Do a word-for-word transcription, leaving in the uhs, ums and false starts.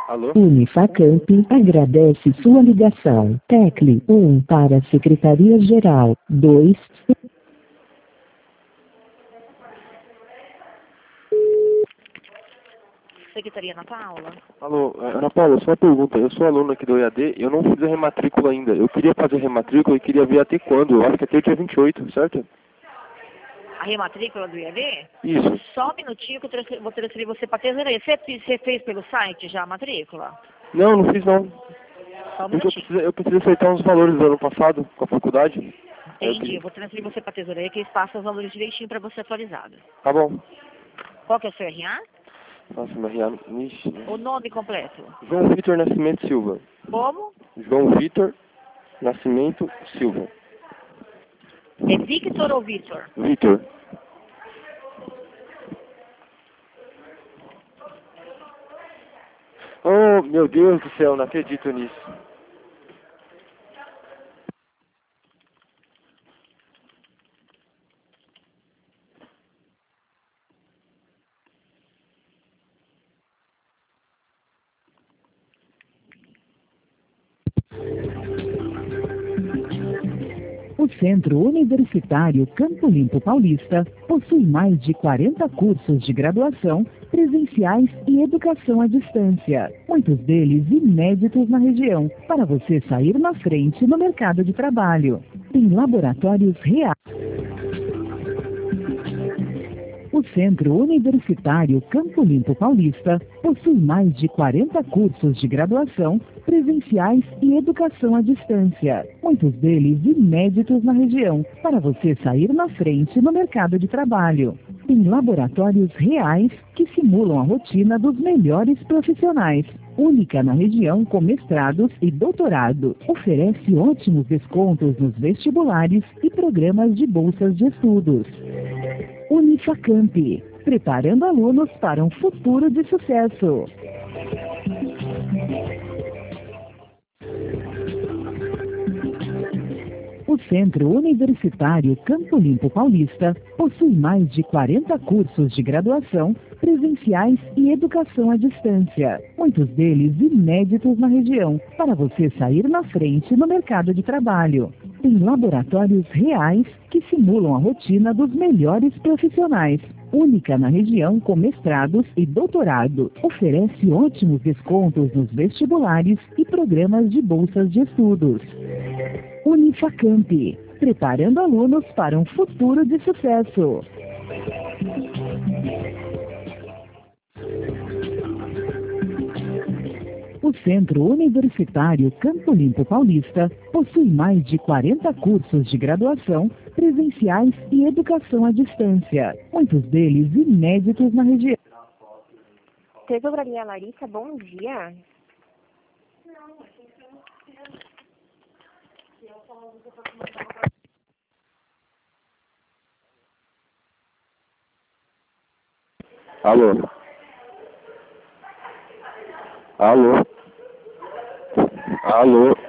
Alô? Unifacamp agradece sua ligação. Tecle um para a Secretaria-Geral. dois. Secretaria Ana Paula. Alô, é, Ana Paula, só uma pergunta. Eu sou aluno aqui do E A D, eu não fiz a rematrícula ainda. Eu queria fazer a rematrícula e queria ver até quando. Eu acho que até o dia vinte e oito, certo? A rematrícula do I A D? Isso. Só um minutinho que eu transferi- vou transferir você para a tesouraria. Você, você fez pelo site já a matrícula? Não, não fiz não. Só um Porque eu minutinho. preciso, eu preciso aceitar uns valores do ano passado com a faculdade. Aí eu Entendi. queria- Eu vou transferir você para a tesouraria que eles passam os valores direitinho para você atualizado. Tá bom. Qual que é o seu R A? Nossa, meu R A... Ixi. O nome completo? João Vitor Nascimento Silva. Como? João Vitor Nascimento Silva. É Victor ou Vitor? Vitor. Oh, meu Deus do céu, não acredito nisso. O Centro Universitário Campo Limpo Paulista possui mais de quarenta cursos de graduação, presenciais e educação à distância, muitos deles inéditos na região, para você sair na frente no mercado de trabalho. Tem laboratórios reais. O Centro Universitário Campo Limpo Paulista possui mais de quarenta cursos de graduação, presenciais e educação à distância, muitos deles inéditos na região, para você sair na frente no mercado de trabalho. Tem laboratórios reais que simulam a rotina dos melhores profissionais, única na região com mestrados e doutorado. Oferece ótimos descontos nos vestibulares e programas de bolsas de estudos. Unifacamp, preparando alunos para um futuro de sucesso. O Centro Universitário Campo Limpo Paulista possui mais de quarenta cursos de graduação, presenciais e educação à distância, muitos deles inéditos na região, para você sair na frente no mercado de trabalho. Tem laboratórios reais que simulam a rotina dos melhores profissionais, única na região com mestrados e doutorado. Oferece ótimos descontos nos vestibulares e programas de bolsas de estudos. Unifacamp, preparando alunos para um futuro de sucesso. O Centro Universitário Campo Limpo Paulista possui mais de quarenta cursos de graduação, presenciais e educação à distância, muitos deles inéditos na região. Tesouraria Larissa, bom dia. Alô? Alô? Alô?